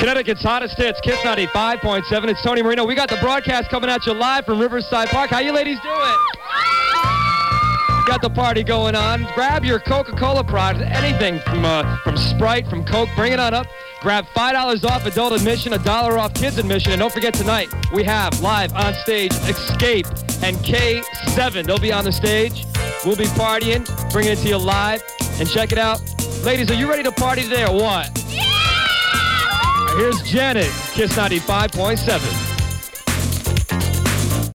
Connecticut's hottest hits, Kiss 95.7. It's Tony Marino. We got the broadcast coming at you live from Riverside Park. How you ladies doing? Got the party going on. Grab your Coca-Cola product, anything from Sprite, from Coke. Bring it on up. Grab $5 off adult admission, $1 off kids admission. And don't forget tonight, we have live on stage Escape and K7. They'll be on the stage. We'll be partying, bringing it to you live. And check it out. Ladies, are you ready to party today or what? Yeah! Here's Janet, Kiss 95.7.